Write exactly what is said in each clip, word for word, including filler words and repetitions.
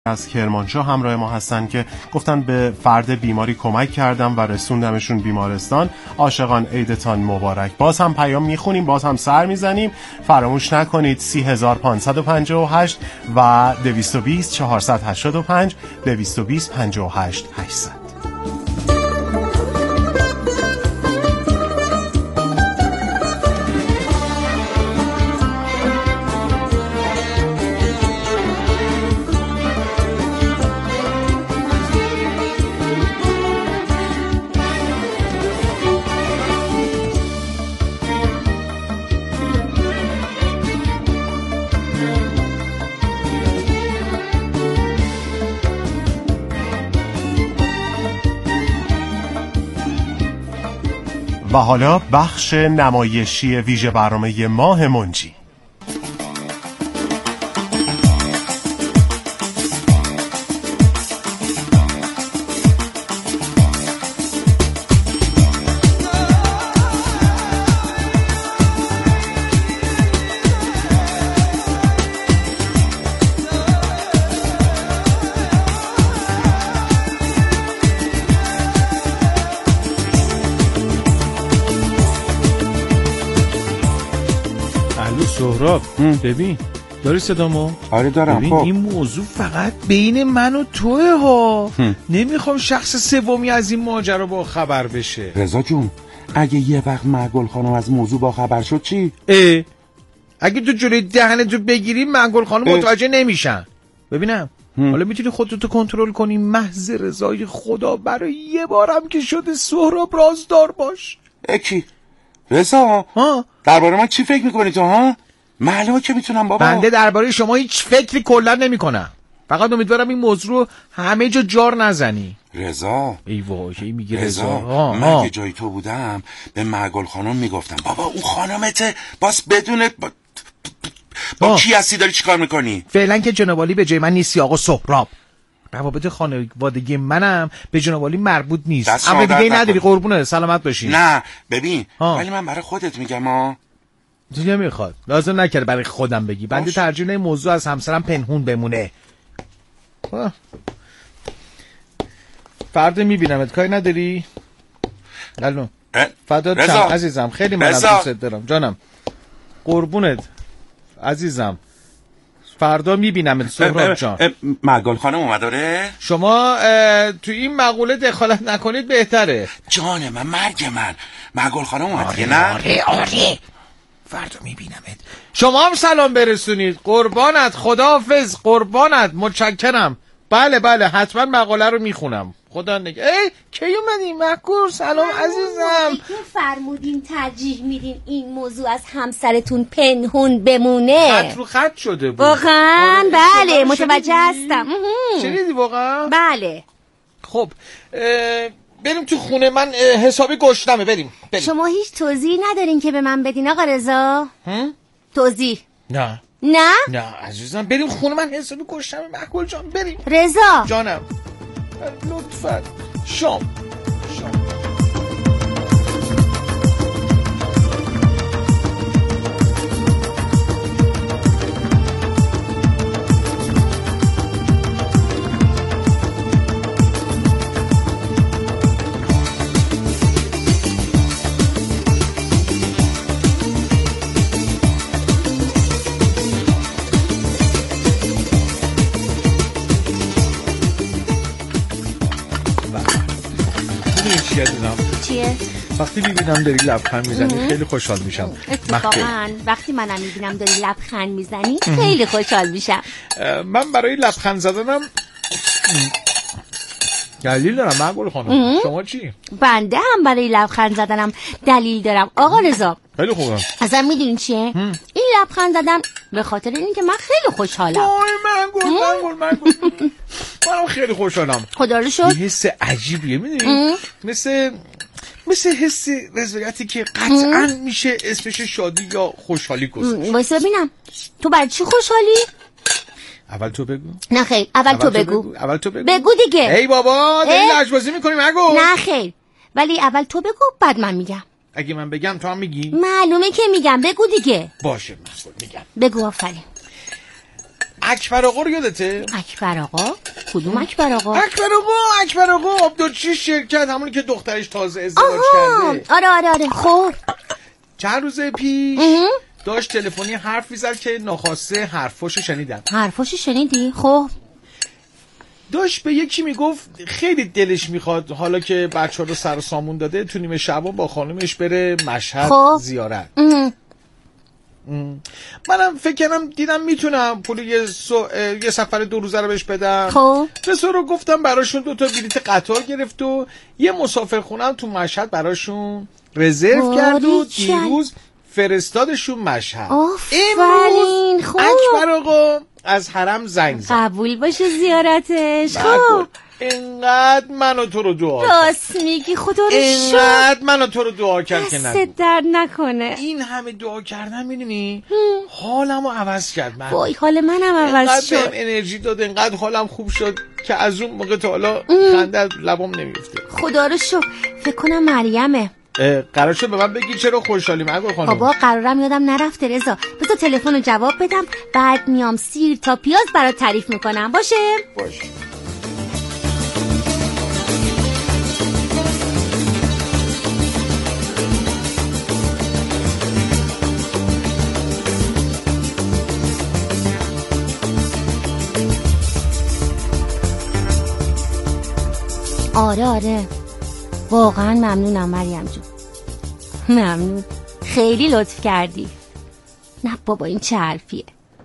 از کرمانشاه همراه ما هستن که گفتن به فرد بیماری کمک کردم و رسوندمشون بیمارستان. عاشقان عیدتان مبارک. باز هم پیام میخونیم، باز هم سر میزنیم. فراموش نکنید سی هزار پانصد و پنجاه و هشت و دویست و بیست چهارصد و هشتاد و پنج دویست و بیست پنجاه و هشت هشتصد. و حالا بخش نمایشی ویژه برنامه ماه منجی. سهراب ببین داری صدامو؟ آره دارم. ببین خب این موضوع فقط بین من و توه ها. نمیخوام شخص سومی از این ماجرا با خبر بشه. رضا جون اگه یه وقت معگل خانم از موضوع با خبر شد چی؟ اه اگه تو جلوی دهنتو بگیری معگل خانم متوجه نمیشن. ببینم هم. حالا میتونی خودتو کنترل کنی، محض رضای خدا برای یه بارم که شده سهراب رازدار باش. اکی رضا ها درباره من چی فکر میکنی تو ها؟ معلومه که میتونم بابا. بنده درباره شما هیچ فکری کلا نمیکنم. فقط امیدوارم این موضوع رو همه جا جار نزنی. رضا ای وای کی میگه رضا, رضا؟ من اگه جای تو بودم به معگل خانم میگفتم بابا اون خانمته باز بدون با, با کی هستی داری چیکار میکنی؟ فعلا که جناب عالی به جای من نیستی آقا سهراب. روابط خانوادگی منم به جناب عالی مربوط نیست. اما دیگه نداری قربونه سلامت باشی. نه ببین ولی من برای خودت میگم ها. دیگه میخواد لازم نکرد برای خودم بگی. بنده ترجیح این موضوع از همسرم پنهون بمونه. فردا میبینمت کاری نداری؟ الو فدات شم عزیزم خیلی منم دوست دارم جانم قربونت عزیزم. فردا میبینمت سهراب جان. معگل خانم اومداره؟ شما تو این مقوله دخالت نکنید بهتره. جان من مرگ من معگل خانم اومد. آره نه آره آره فردا میبینمت. شما هم سلام برسونید. قربانت خداحافظ قربانت متشکرم. بله بله حتما مقاله رو میخونم. خدا نگه. ای کی اومدی مکور سلام عزیزم. که فرمودین ترجیح میدین این موضوع از همسرتون پنهون بمونه؟ خط رو خط شده بود واقعا. بله متوجه هستم. شنیدی واقعا؟ بله. خب بریم تو خونه من حسابی گشتمه. بریم بریم. شما هیچ توضیح ندارین که به من بدین آقا رضا؟ توضیح؟ نه نه نه عزیزم بریم خونه من حسابی گشتمه. معقول جان بریم. رضا جانم لطفا شام شام چیه؟ وقتی میبینم داری لبخند میزنی خیلی خوشحال میشم. اتفاقا وقتی منم میبینم داری لبخند میزنی خیلی خوشحال میشم. من برای لبخند زدنم دلیل دارم معقول خانم. شما چی؟ بنده هم برای لبخند زدنم دلیل دارم آقا رضا. خیلی خوبه. اصلا میدونین چیه؟ هم. این لبخند زدن به خاطر این که من خیلی خوشحالم. وای معقول معقول معقول منم خیلی خوشحالم. خدا رو شکر. یه حس عجیبیه میدونی؟ مثل مثل حس رضایتی که قطعا میشه اسمش شادی یا خوشحالی گذاشت. واسه ببینم تو برای چی خوشحالی؟ اول تو بگو. نه خیر اول, اول تو, تو بگو. بگو اول تو بگو. بگو دیگه. ای بابا داری لجبازی میکنی مگو. نه خیر ولی اول تو بگو بعد من میگم. اگه من بگم تو هم میگی؟ معلومه که میگم بگو دیگه. باشه مسئول میگم. بگو آفرین. اکبر آقا رو یادته؟ اکبر آقا؟ کدوم اکبر آقا؟ اکبر آقا اکبر آقا آبدارچی شرکت، همونی که دخترش تازه ازدواج کرده. آره آره آره. خب چند روز پیش داشت تلفنی حرف میزد که ناخواسته حرفاشو شنیدم. حرفاشو شنیدی؟ خب داشت به یکی میگفت خیلی دلش میخواد حالا که بچه ها رو سر و سامون داده تو نیمه شبا با خانومش بره مشهد خب. زیارت. منم فکر کردم دیدم میتونم پول یه, سو... یه سفر دو روزه رو بهش بدم. خب رسو رو گفتم براشون دو تا بلیت قطار گرفت و یه مسافر خونم تو مشهد براشون رزرو کرد و دیروز فرستادشون مشهد. آفرین. خب اکبر آقا از حرم زنگ زد قبول باشه زیارتش. خب اینقدر منو تو رو دعا کرد. راست میگی، خدا رو شکر. اینقدر منو تو رو دعا کرد که نگو. دست درد نکنه. این همه دعا کردن میدونی حالمو عوض کرد. من وای حال منم عوض شد. اینقدر انرژی داد، اینقدر حالم خوب شد که از اون موقع تا حالا خنده لبام نمیفته. خدا رو شکر. فکر کنم مریمه. قرار شد به من بگی چرا خوشحالی مگو خانم؟ بابا قرارم یادم نرفته رضا. بذار تلفن رو جواب بدم، بعد میام سیر تا پیاز برات تعریف میکنم. باشه؟ باشه. آره آره واقعا ممنونم مریم جون، ممنون، خیلی لطف کردی. نه بابا این چه حرفیه؟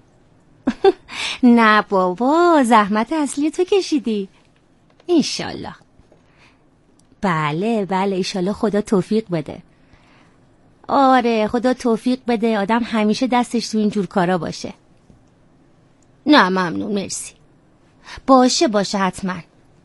نه بابا زحمت اصلی تو کشیدی. انشالله. بله بله انشالله خدا توفیق بده. آره خدا توفیق بده آدم همیشه دستش تو این جور کارا باشه. نه ممنون مرسی. باشه باشه حتما.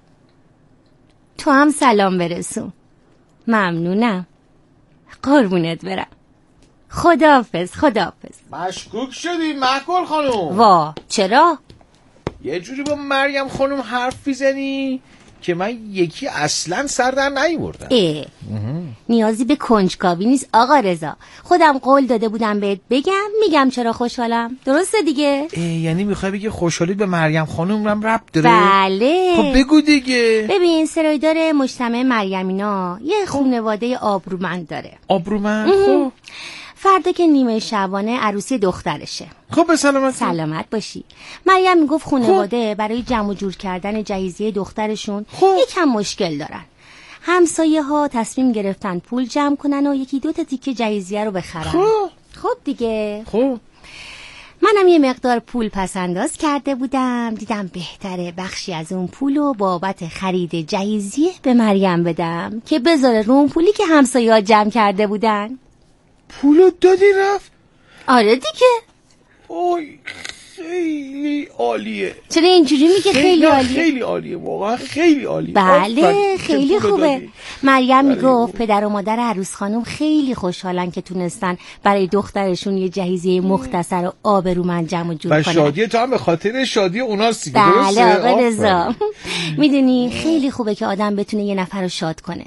تو هم سلام برسون. ممنونم. قربونت برم. خداحافظ خداحافظ. مشکوک شدی مکل خانم. وا چرا؟ یه جوری با مریم خانم حرف میزنی که من یکی اصلا سر در نیاوردم. اه نیازی به کنجکاوی نیست آقا رضا. خودم قول داده بودم بهت بگم، میگم چرا خوشحالم. درسته دیگه؟ یعنی میخوای بگی خوشحالی به مریم خانم رم ربط داره؟ بله. خب بگو دیگه. ببین سرایدار مجتمع مریمینا یه خانواده آبرومند داره. آبرومند؟ خب فردا که نیمه شبانه عروسی دخترشه. خب به سلامت. سلامت باشی. مریم میگفت خانواده برای جمع و جور کردن جهیزیه دخترشون خب. یکم مشکل دارن. همسایه ها تصمیم گرفتن پول جمع کنن و یکی دو تا تیکه جهیزیه رو بخرن. خب خب دیگه. خب منم یه مقدار پول پس انداز کرده بودم، دیدم بهتره بخشی از اون پولو بابت خرید جهیزیه به مریم بدم که بذاره رو اون پولی که همسایه ها جمع کرده بودن. پولو دادی رفت؟ آره دیگه. اوی خیلی عالیه. چرا اینجوری میگه خیلی عالیه؟ خیلی عالیه واقعا خیلی عالیه. بله خیلی خوبه. مریم میگفت پدر و مادر عروس خانم خیلی خوشحالن که تونستن برای دخترشون یه جهیزیه مختصر و آبرومند جمع جور کنن. و شادی تو هم به خاطر شادی اوناست دیگه. بله آقا رضا. میدونی خیلی خوبه که آدم بتونه یه نفر رو شاد کنه.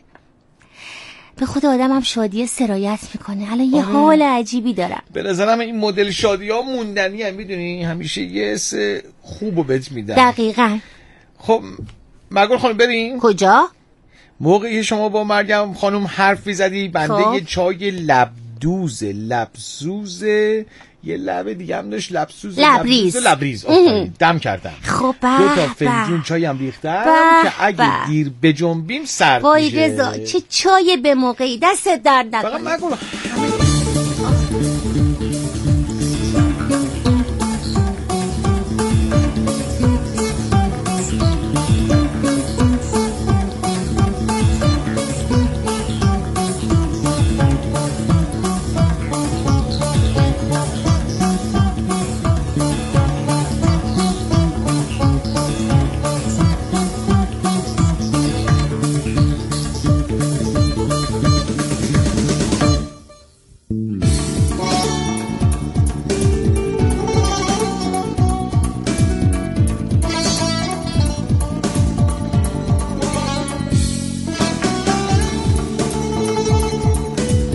به خود آدم هم شادی سرایت میکنه. الان یه حال عجیبی دارم. به نظرم این مدل شادی ها موندنی هم میدونی همیشه یه حس خوبو بهت میدن. دقیقاً. خب مرگل خانم بریم. کجا؟ موقعی شما با مریم خانم حرف میزدی بنده خب. یه چای لبدوز لبسوز یه لب دیگه هم داشت لبسوز لبریز لبریز دم کردم. خب دو تا فنجون چای هم ریختم که اگه دیر بجنبیم سرد وای میشه. رضا چه چای به موقعی، دست درد نکنه. فقط نگو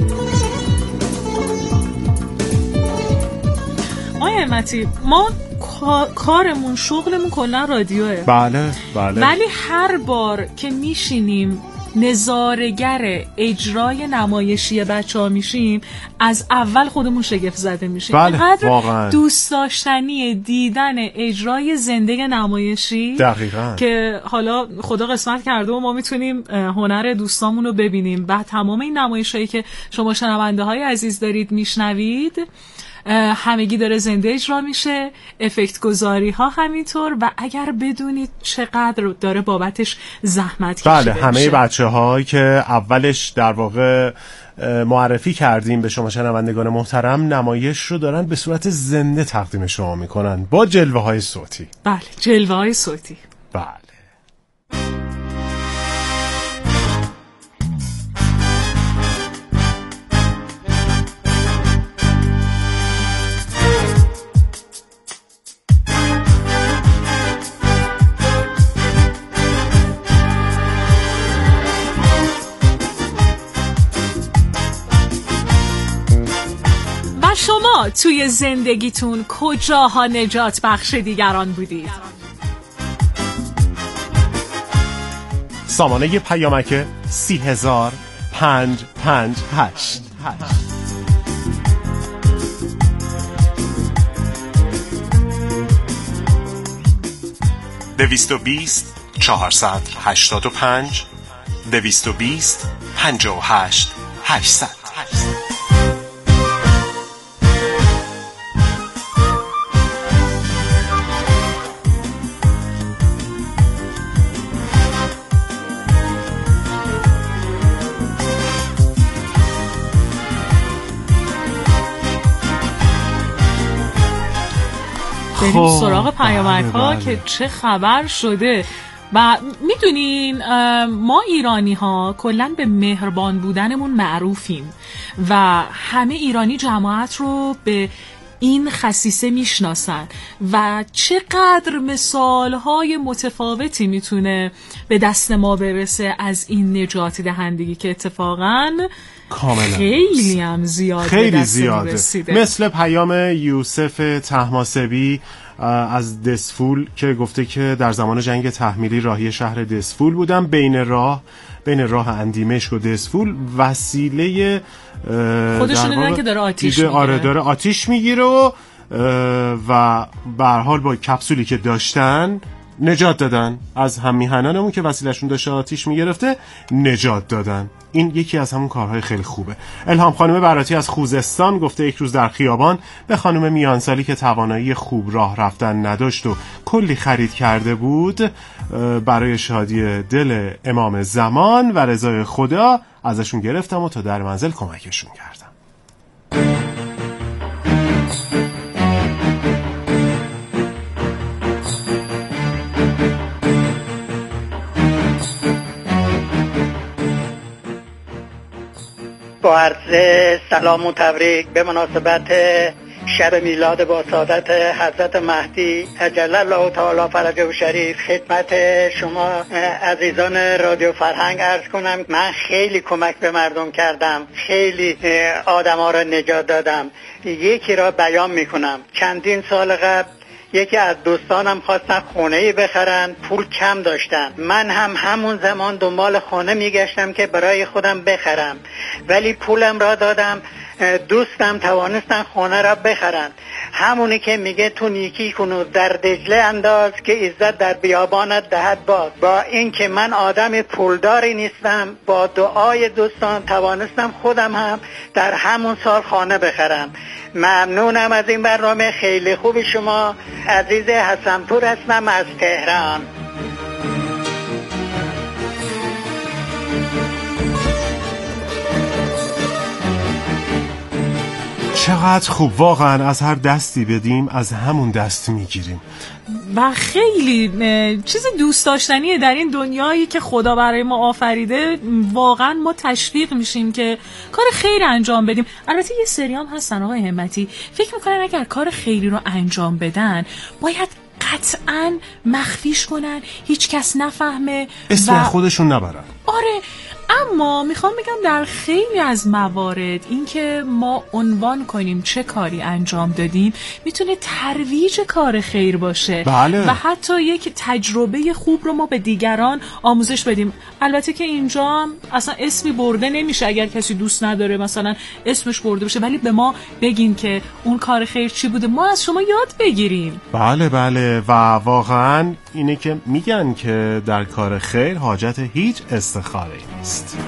ما کارمون شغلمون کلا رادیوه. بله بله. ولی هر بار که میشینیم نظارگر اجرای نمایشی بچه ها میشیم، از اول خودمون شگفت زده میشیم. بله واقعا دوست داشتنی دیدن اجرای زنده نمایشی دقیقاً که حالا خدا قسمت کرده و ما میتونیم هنر دوستامون رو ببینیم. و تمام این نمایشایی که شما شنونده های عزیز دارید میشنوید همگی داره زنده اجرا میشه، افکت گذاری ها همینطور. و اگر بدونید چقدر داره بابتش زحمت کشیده بله همه میشه. بچه هایی که اولش در واقع معرفی کردیم به شما شنوندگان محترم، نمایش رو دارن به صورت زنده تقدیم شما میکنن با جلوه های صوتی. بله جلوه های صوتی. بله. شما توی زندگیتون کجاها نجات بخش دیگران بودید؟ سامانه پیامک سی هزار پنج پنج هشت. دویست و بیست چهارصد هشتاد و پنج دویست و بیست پنجاه و هشت هشتصد. بریم سراغ پیامک ها که چه خبر شده. و میدونین ما ایرانی ها کلن به مهربان بودنمون معروفیم و همه ایرانی جماعت رو به این خصیصه میشناسن و چقدر مثالهای متفاوتی میتونه به دست ما برسه از این نجات دهندگی که اتفاقاً کاملا خیلی هم زیاده، خیلی زیاده. مثل پیام یوسف طهماسبی از دسفول که گفته که در زمان جنگ تحمیلی راهی شهر دسفول بودم، بین راه بین راه اندیمشک و دسفول وسیله خودشون دیدن که داره آتیش میگیره. آره داره آتیش میگیره و و به هر حال با کپسولی که داشتن نجات دادن از هم میهنانمون که وسیلهشون داشته آتیش میگرفته، نجات دادن. این یکی از همون کارهای خیلی خوبه. الهام خانم براتی از خوزستان گفته یک روز در خیابان به خانم میانسالی که توانایی خوب راه رفتن نداشت و کلی خرید کرده بود، برای شادی دل امام زمان و رضای خدا ازشون گرفتم و تا در منزل کمکشون کردم. با عرض سلام و تبریک به مناسبت شب میلاد با سعادت حضرت مهدی عجل الله تعالی فرجه و شریف خدمت شما عزیزان رادیو فرهنگ عرض کنم. من خیلی کمک به مردم کردم، خیلی آدم ها را نجات دادم. یکی را بیان میکنم. چندین سال قبل یکی از دوستانم خواستن خونه‌ای بخرن، پول کم داشتن. من هم همون زمان دنبال خونه میگشتم که برای خودم بخرم، ولی پولم را دادم، دوستم توانستن خونه را بخرن. همونی که میگه تو نیکی کنو در دجله انداز که عزت در بیابانت دهد باد. با این که من آدم پولداری نیستم، با دعای دوستان توانستم خودم هم در همون سال خانه بخرم. ممنونم از این برنامه خیلی خوب شما. عزیز حسنپور هستم از تهران. چقدر خوب، واقعا از هر دستی بدیم از همون دست میگیریم و خیلی چیز دوست داشتنیه در این دنیایی که خدا برای ما آفریده. واقعا ما تشویق میشیم که کار خیر انجام بدیم. البته یه سری هم هستن آقای همتی فکر میکنن اگر کار خیری رو انجام بدن باید قطعاً مخفیش کنن، هیچ کس نفهمه، اسم خودشون نبرن. آره اما میخوام بگم در خیلی از موارد اینکه ما عنوان کنیم چه کاری انجام دادیم میتونه ترویج کار خیر باشه. بله. و حتی یک تجربه خوب رو ما به دیگران آموزش بدیم. البته که اینجا اصلا اسمی برده نمیشه، اگر کسی دوست نداره مثلا اسمش برده بشه، ولی به ما بگین که اون کار خیر چی بوده، ما از شما یاد بگیریم. بله بله، و واقعا اینه که میگن که در کار خیر حاجت هیچ استخاره نیست.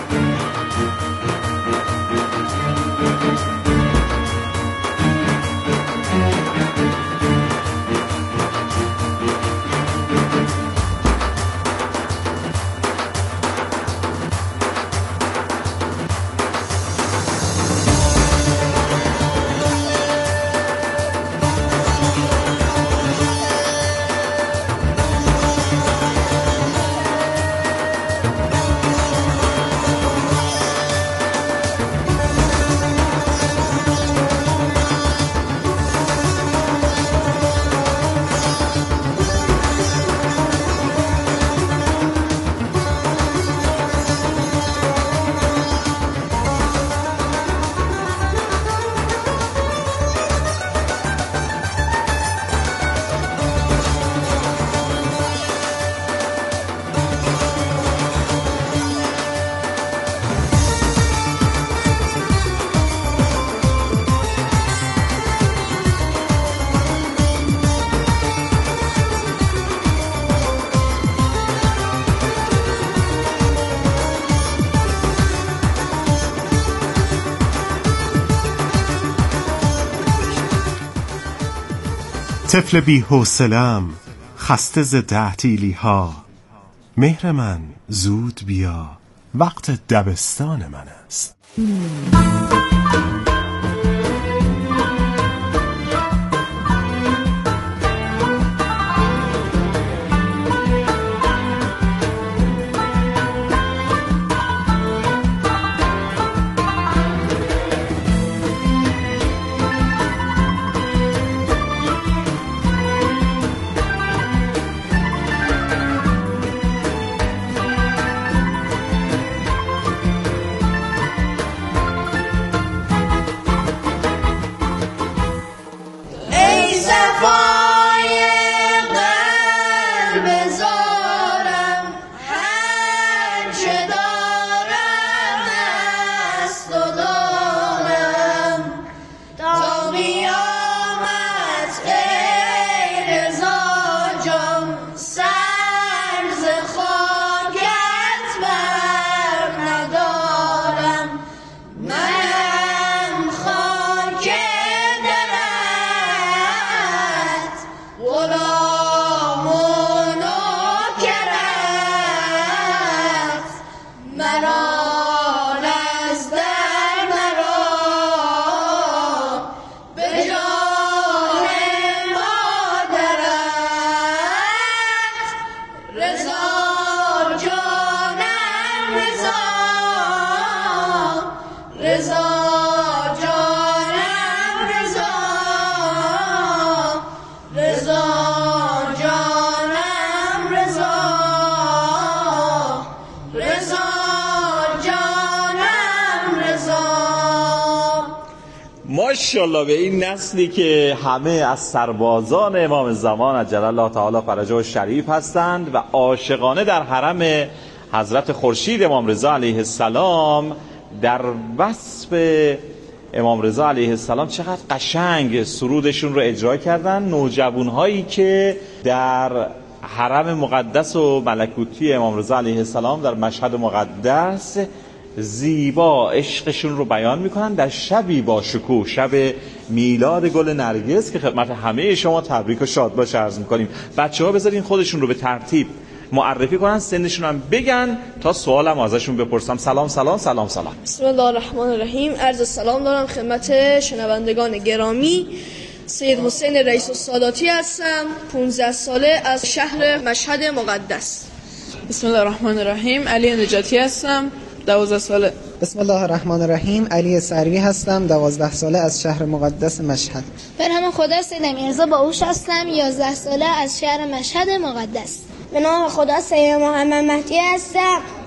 طفل بی حوصله‌ام خسته ز تعطیلی ها، مهر من زود بیا وقت دبستان من است. ماشاءالله به این نسلی که همه از سربازان امام زمان عجل الله تعالی فرجه و شریف هستند و عاشقانه در حرم حضرت خورشید امام رضا علیه السلام در وصف امام رضا علیه السلام چقدر قشنگ سرودشون رو اجرا کردن. نوجوان هایی که در حرم مقدس و ملکوتی امام رضا علیه السلام در مشهد مقدس زیبا عشقشون رو بیان میکنن در شبی با شکوه، شب میلاد گل نرگس که خدمت همه شما تبریک و شادباش عرض میکنیم. بچه ها بذارین خودشون رو به ترتیب معرفی کنن، سنشون هم بگن تا سوالم ازشون بپرسم. سلام سلام سلام سلام. بسم الله الرحمن الرحیم. عرض سلام دارم خدمت شنوندگان گرامی. سید حسین رئیس الساداتی هستم، پانزده ساله، از شهر مشهد مقدس. بسم الله الرحمن الرحیم. علی نجاتی هستم، دوازده ساله. بسم الله الرحمن الرحیم. علی سروی هستم، دوازده ساله، از شهر مقدس مشهد. برهم خدا سید میرزا باهوش هستم، یازده ساله، از شهر مشهد مقدس. به نام خدا سید محمد مهدی هستم،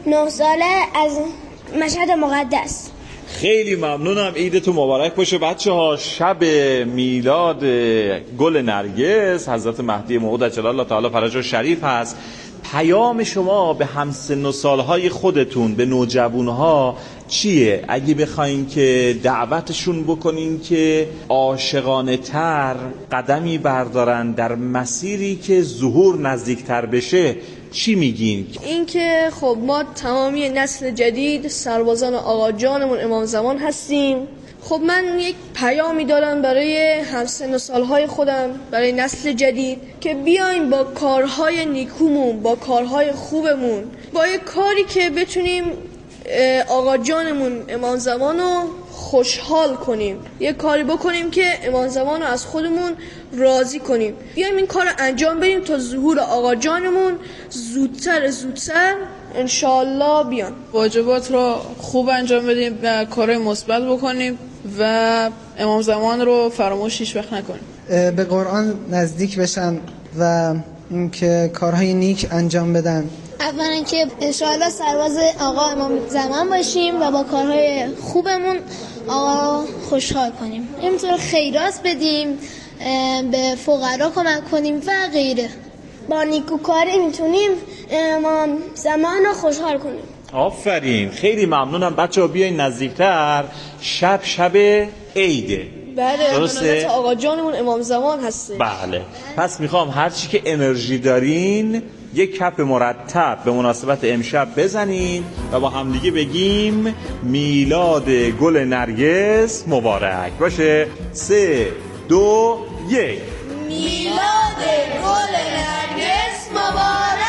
نه ساله از مشهد مقدس. خیلی ممنونم، عیدتون مبارک باشه بچه ها. شب میلاد گل نرگس حضرت مهدی موعود عجل الله تعالی فرجه شریف هست. پیام شما به همسن و سالهای خودتون، به نوجوانها چیه؟ اگه بخواین که دعوتشون بکنین که عاشقانه تر قدمی بردارن در مسیری که ظهور نزدیکتر بشه، چی میگین؟ این که خب ما تمامی نسل جدید سربازان آقا جانمون امام زمان هستیم. خب من یک پیامی دارم برای همسن و سالهای خودم، برای نسل جدید، که بیاین با کارهای نیکومون، با کارهای خوبمون، با یک کاری که بتونیم آقا جانمون امام زمان رو خوشحال کنیم، یک کاری بکنیم که امام زمان رو از خودمون راضی کنیم. بیایم این کار رو انجام بدیم تا ظهور آقا جانمون زودتر زودتر انشالله بیان. واجبات رو خوب انجام بدیم و کارهای مثبت بکنیم و امام زمان رو فراموش هیچ وقت نکنیم. به قرآن نزدیک بشن و اینکه کارهای نیک انجام بدن. اولا که انشاءالله سرباز آقا امام زمان باشیم و با کارهای خوبمون آقا خوشحال کنیم. همینطور خیرات بدیم، به فقرا کمک کنیم و غیره. با نیکوکاری میتونیم امام زمان رو خوشحال کنیم. آفرین، خیلی ممنونم بچه ها. بیاین نزدیکتر. شب شب عیده. بله، درسته؟ آقا جانمون امام زمان هسته. بله، پس میخوام هرچی که انرژی دارین یک کپ مرتب به مناسبت امشب بزنین و با همدیگه بگیم میلاد گل نرگس مبارک باشه. سه دو یک. میلاد گل نرگس مبارک.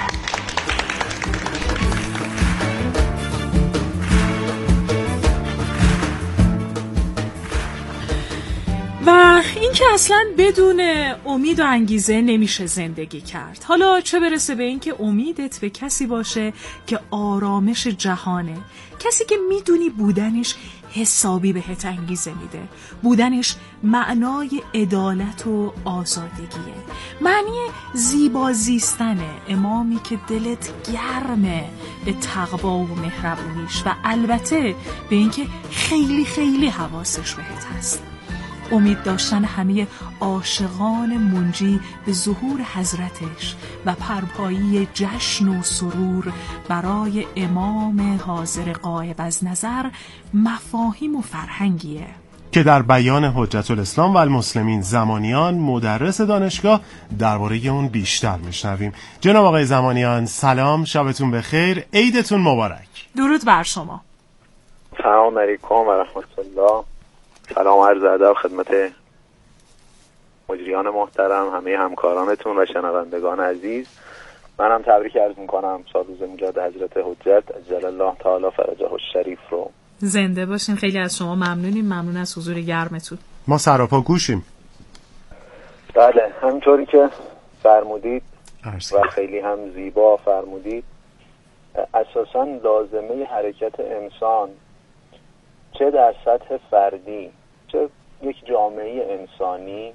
و این که اصلا بدون امید و انگیزه نمیشه زندگی کرد. حالا چه برسه به این که امیدت به کسی باشه که آرامش جهانه، کسی که میدونی بودنش حسابی بهت انگیزه میده، بودنش معنای عدالت و آزادگیه، معنی زیبا زیستنه، امامی که دلت گرمه به تقوا و مهربونیش و البته به اینکه خیلی خیلی حواسش بهت هست. امید داشتن همه عاشقان منجی به ظهور حضرتش و پرپایی جشن و سرور برای امام حاضر غایب از نظر مفاهیم و فرهنگیه که در بیان حجت الاسلام و المسلمین زمانیان مدرس دانشگاه درباره اون بیشتر میشنویم. جناب آقای زمانیان سلام، شبتون بخیر، عیدتون مبارک. درود بر شما. سلام علیکم و رحمت الله. سلام عرض ادب خدمت مجریان محترم، همه همکارانتون و شنوندگان عزیز. منم تبریک عرض میکنم سال روز میلاد حضرت حجت عجل الله تعالی فرجه الشریف رو. زنده باشین. خیلی از شما ممنونیم، ممنون از حضور گرمتون. ما سراپا گوشیم. بله، همینطوری که فرمودید و خیلی هم زیبا فرمودید، اساساً لازمه حرکت انسان چه در سطح فردی چه یک جامعه انسانی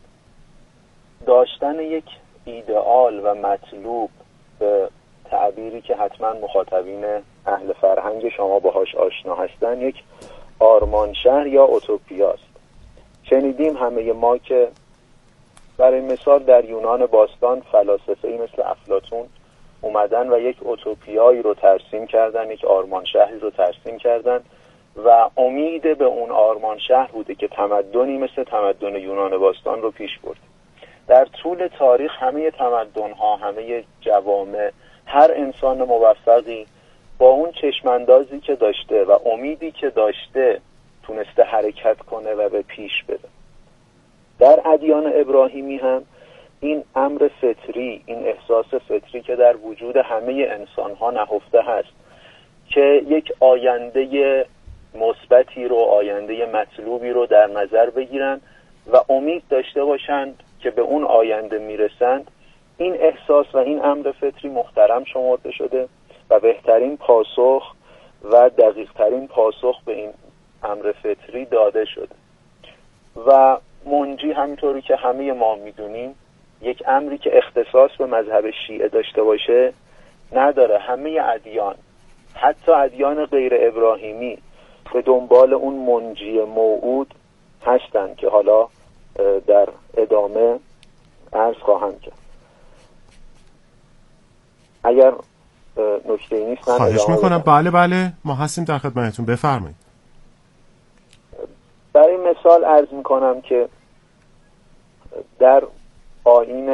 داشتن یک ایدئال و مطلوب، به تعبیری که حتما مخاطبین اهل فرهنگ شما باهاش آشنا هستن، یک آرمان شهر یا اوتوپیاست. شنیدیم همه ما که برای مثال در یونان باستان فلاسفه‌ای مثل افلاطون اومدن و یک اوتوپیایی رو ترسیم کردن، یک آرمان شهری رو ترسیم کردن و امید به اون آرمان شهر بوده که تمدنی مثل تمدن یونان باستان رو پیش برد. در طول تاریخ همه تمدن‌ها، همه جوامع، هر انسان موفقی با اون چشماندازی که داشته و امیدی که داشته تونسته حرکت کنه و به پیش بره. در ادیان ابراهیمی هم این امر فطری، این احساس فطری که در وجود همه انسان‌ها نهفته هست که یک آینده مثبتی رو، آینده مطلوبی رو در نظر بگیرن و امید داشته باشند که به اون آینده میرسند، این احساس و این امر فطری محترم شمرده شده و بهترین پاسخ و دقیق ترین پاسخ به این امر فطری داده شده. و منجی همینطوری که همه ما میدونیم، یک امری که اختصاص به مذهب شیعه داشته باشه نداره. همه ادیان، حتی ادیان غیر ابراهیمی، به دنبال اون منجی موعود هستن که حالا در ادامه عرض خواهم کرد. اگر نکته نیست من خواهش میکنم. بله بله ما هستیم در خدمتتون، بفرمایید. برای مثال عرض میکنم که در آیین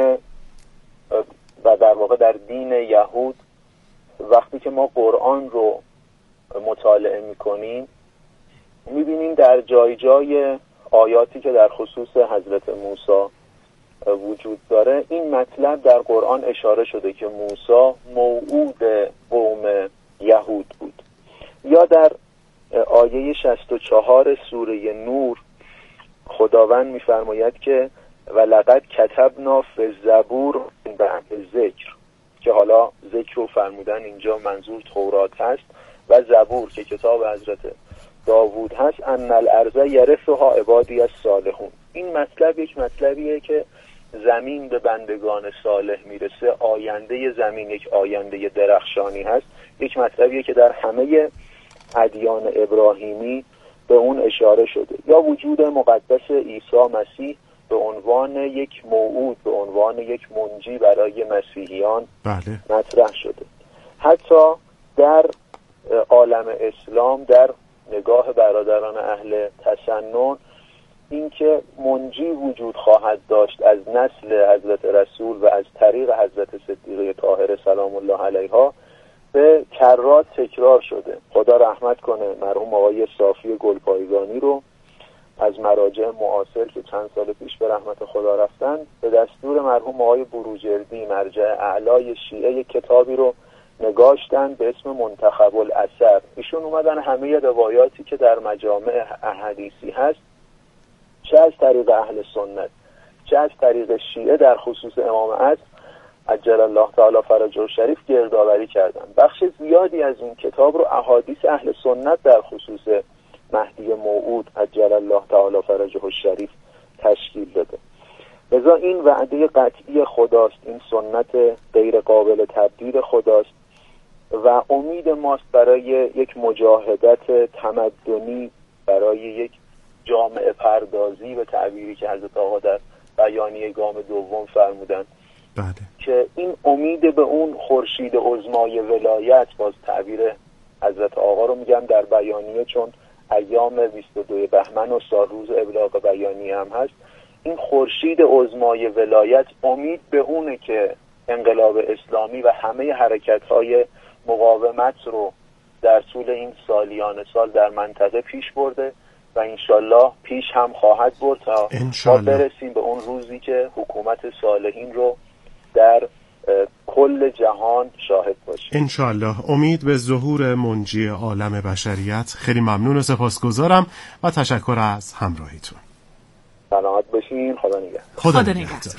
و در واقع در دین یهود وقتی که ما قرآن رو مطالعه میکنیم میبینیم در جای جای آیاتی که در خصوص حضرت موسی وجود داره این مطلب در قرآن اشاره شده که موسی موعود قوم یهود بود. یا در آیه شصت و چهار سوره نور خداوند میفرماید که ولقد کتبنا فی الزبور بعد ذکر، که حالا ذکر رو فرمودن اینجا منظور تورات هست و زبور که کتاب حضرت داوود هست، ان الارض یرثها عبادی الصالحون. این مطلب یک مطلبیه که زمین به بندگان صالح میرسه، آینده زمین یک آینده درخشانی هست. یک مطلبیه که در همه ادیان ابراهیمی به اون اشاره شده. یا وجود مقدس عیسی مسیح به عنوان یک موعود، به عنوان یک منجی برای مسیحیان بله. مطرح شده. حتی در عالم اسلام در نگاه برادران اهل تسنن اینکه منجی وجود خواهد داشت از نسل حضرت رسول و از طریق حضرت صدیقه طاهره سلام الله علیها به کرات تکرار شده. خدا رحمت کنه مرحوم آقای صافی گلپایگانی رو از مراجع معاصر که چند سال پیش به رحمت خدا رفتن، به دستور مرحوم آقای بروجردی مرجع اعلای شیعه یک کتابی رو نگاشتن به اسم منتخب الاثر. ایشون اومدن همه روایاتی که در مجامع احادیثی هست، چه از طریق اهل سنت چه از طریق شیعه در خصوص امام عصر عجل الله تعالی فرجه الشریف گردآوری کردن. بخش زیادی از این کتاب رو احادیث اهل سنت در خصوص مهدی موعود عجل الله تعالی فرجه الشریف تشکیل داده. لذا این وعده قطعی خداست، این سنت غیر قابل تبدیل خداست و امید ماست برای یک مجاهدت تمدنی، برای یک جامعه پردازی به تعبیری که حضرت آقا در بیانیه گام دوم فرمودن. بله. که این امید به اون خورشید عظمای ولایت، باز تعبیر حضرت آقا رو میگم در بیانیه چون ایام بیست و دو بهمن و سال روز ابلاغ بیانیه هم هست، این خورشید عظمای ولایت امید به اونه که انقلاب اسلامی و همه حرکت‌های مقاومت رو در طول این سالیان سال در منطقه پیش برده و انشالله پیش هم خواهد برد تا ما برسیم به اون روزی که حکومت صالحین رو در کل جهان شاهد باشیم انشالله. امید به ظهور منجی عالم بشریت. خیلی ممنون و سپاسگزارم و تشکر از همراهیتون. سلامت باشین. خدا نگهدار. خدا نگهدار.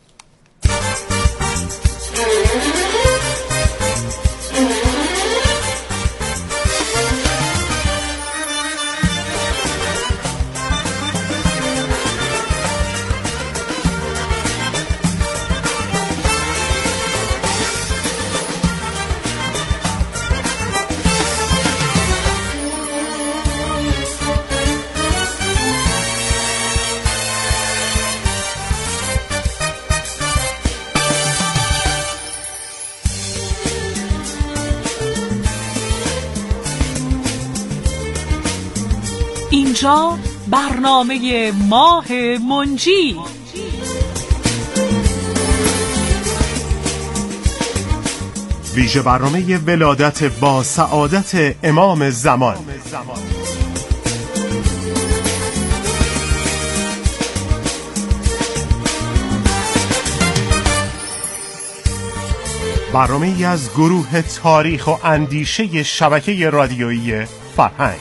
اینجا برنامه ماه منجی. ویژه برنامه ولادت با سعادت امام زمان. برنامه ای از گروه تاریخ و اندیشه شبکه رادیویی فرهنگ.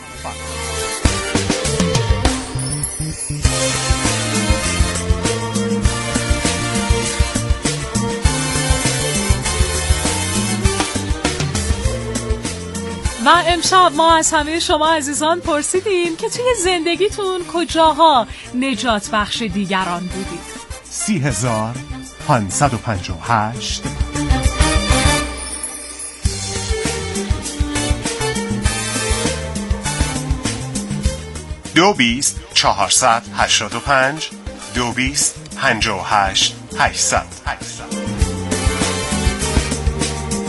و امشب ما از همه شما عزیزان پرسیدیم که توی زندگیتون کجاها نجات بخش دیگران بودید؟ سی هزار پانصد و پنجاه و هشت دو بیست چهارصد هشتاد و پنج دو بیست پنجاه و هشت هشتصد.